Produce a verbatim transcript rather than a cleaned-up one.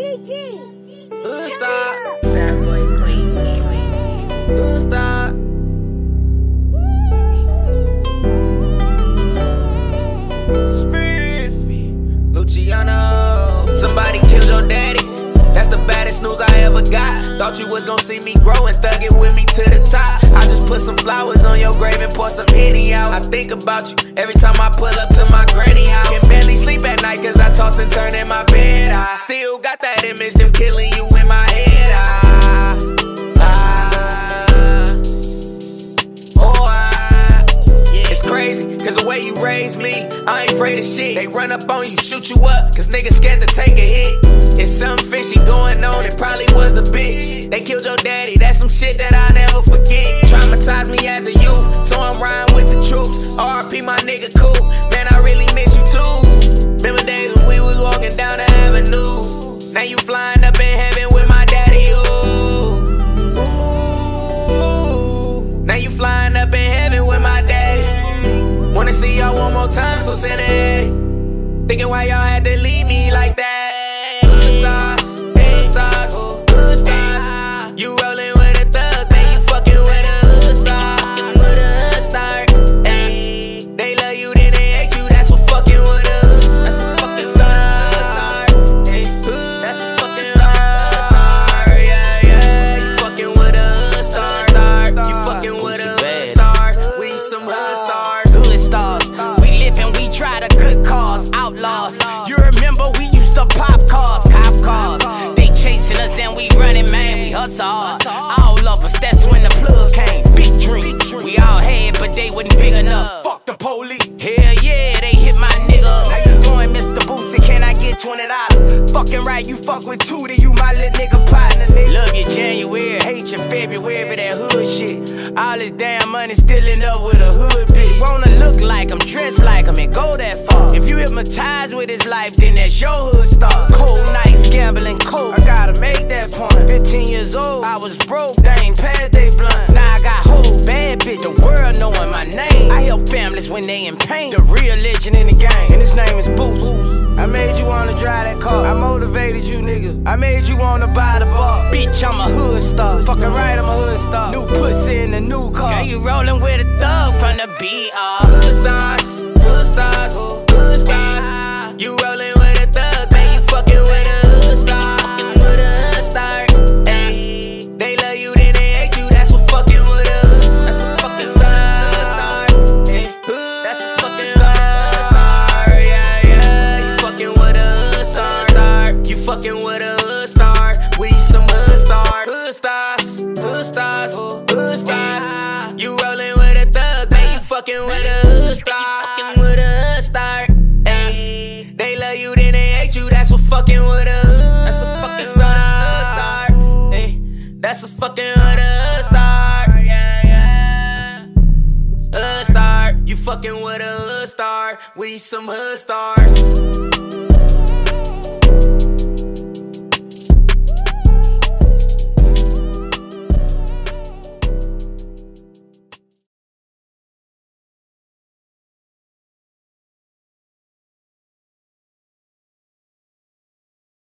Hood star. That boy Queen, baby. Hood star. Spiffy, Luciano. Somebody killed your daddy. That's the baddest news I ever got. Thought you was gon' see me grow and thug it with me to the top. I just put some flowers on your grave and pour some Henny out. I think about you every time I pull up to my granny house. Can barely sleep at night cause I toss and turn in my bed. I still got that image, them killing you in my head. I, I, oh, I, it's crazy, cause the way you raised me, I ain't afraid of shit. They run up on you, shoot you up, cause niggas scared to take a hit. It's something fishy going on, it probably was the bitch. They killed your daddy, that's some shit that I'll never forget. Traumatized me as a youth, so I'm riding with the troops. R I P my nigga Cool, man I really miss you too. Remember days when we was walking down the avenue. Now you flying up in heaven with my daddy, ooh. Ooh. Now you flying up in heaven with my daddy. Wanna see y'all one more time, so send it Eddie. Thinking why y'all had to leave me like that. Hood stars, hood stars, hood stars. You rollin' with a thug, man, you fucking with a hood star. With a hood star, ay. They love you, then they hate you, that's what fucking with a hood. That's a fucking star, ay. That's a fucking hood star, yeah, yeah. You fucking with a hood star, you fucking with a hood star. We some hood stars, hood stars. We live and we try to good cause, outlaws. You remember we used to pop cars, cop cars. They chasing us and we running, man, we hustle hard. All of us, that's when the plug came. Big dream, we all had, but they wasn't big enough. Fuck the police. Hell yeah, they hit my nigga. How you doing, Mister Bootsy? Can I get twenty dollars? Fucking right, you fuck with Tootie, you my little nigga partner. Love you January, hate you February, that hood shit. All this damn money still end up with a hood bitch. Wanna look like him, dress like him, and go that far. If you hypnotized with his life, then that's your hood star. Cold nights, gambling cold, I gotta make that point. Fifteen years old, I was broke, they ain't past they blunt. Now I got whole bad bitch, the world knowing my name. I help families when they in pain, the real legend in the game. And his name is Boots. I made you wanna drive that car, I motivated you niggas, I made you wanna buy the bar. Bitch, I'm a hood star, fucking right, I'm a hood star. New pussy in the new car, yeah, you rollin' with a thug from the B R. Hood stars, hood stars, hood stars. You rollin' with a thug, man, you fucking with a hood star. With a hood star, ay. They love you, then they hate you, that's what fucking with a hood. That's a fucking star, ay. That's a fucking hood star, yeah, yeah. You fucking with a hood star, you fucking with a hood star. We some hood stars, hood stars, hood stars, hood stars. You rollin' with a thug, man, you fucking with a hood star. With a hood star, ay. They love you, then they hate you, that's what fucking with a hood. That's a fucking star, ay. That's a fucking hood star, yeah, yeah. Hood star, you fucking with a hood star. We some hood stars.